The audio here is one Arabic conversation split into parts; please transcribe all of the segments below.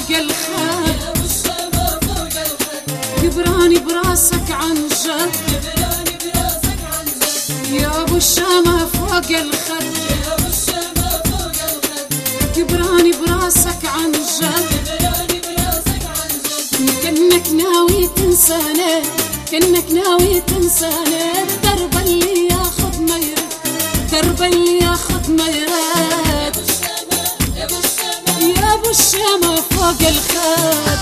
فوق الخد، كبراني براسك عن جد، يا ابو الشامة فوق الخد، كبراني براسك عن جد، كأنك ناوي تنساني، كأنك ناوي تنساني، الدرب اللي ياخد ما يرد، الدرب اللي ياخد ما يرد، يا ابو الشامة فوق الخد.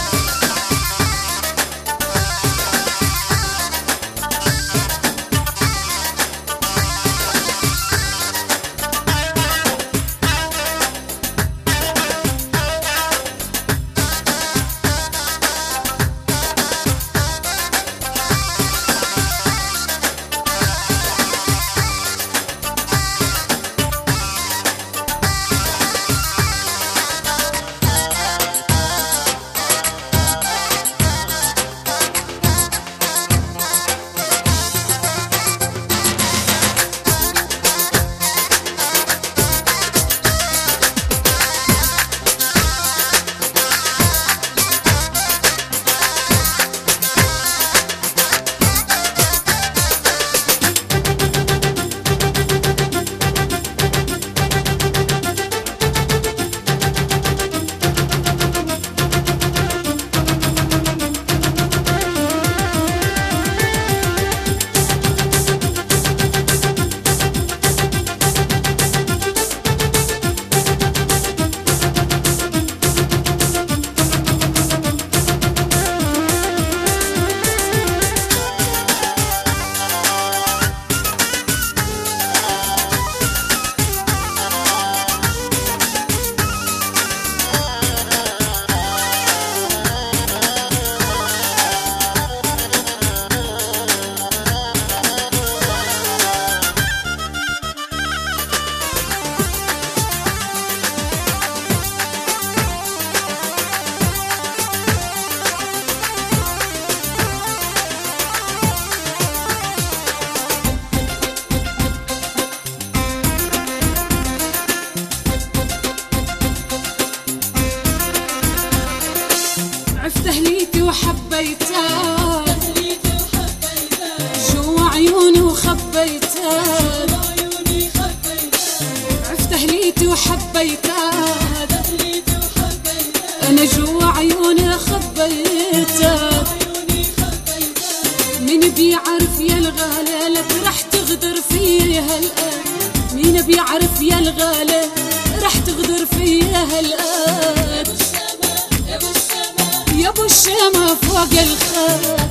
عرفت اهليتي وحبيتك، جوا عيوني وخبيتك، عرفت اهليتي وحبيتك، انا جوا عيوني خبيتك، مين بيعرف يا الغالي لك رح تغدر فيا هالقد، مين بيعرف يا الغالي رح تغدر فيا هالقد، يا ابو الشامة فوق الخد.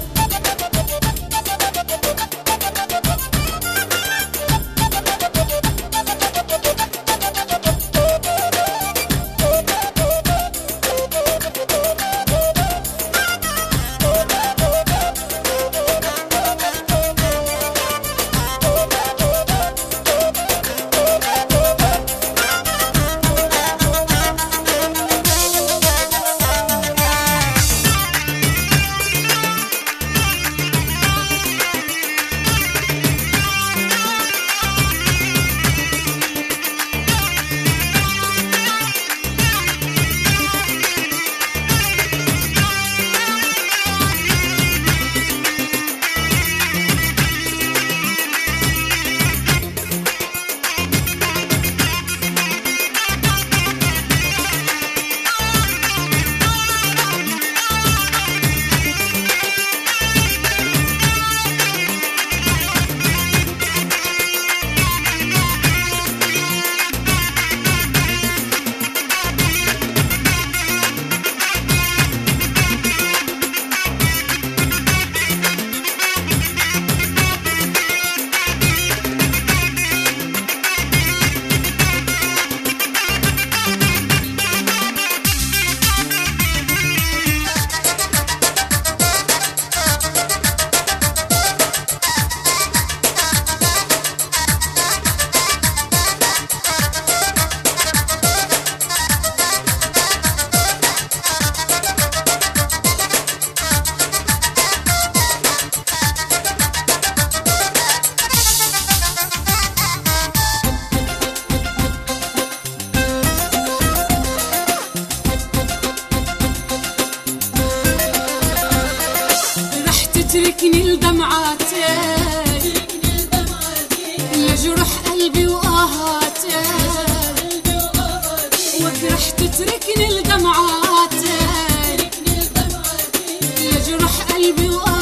تتركني لدمعاتي لجرح قلبي وآهاتي وجرح تتركني لدمعاتي لجرح قلبي وآهاتي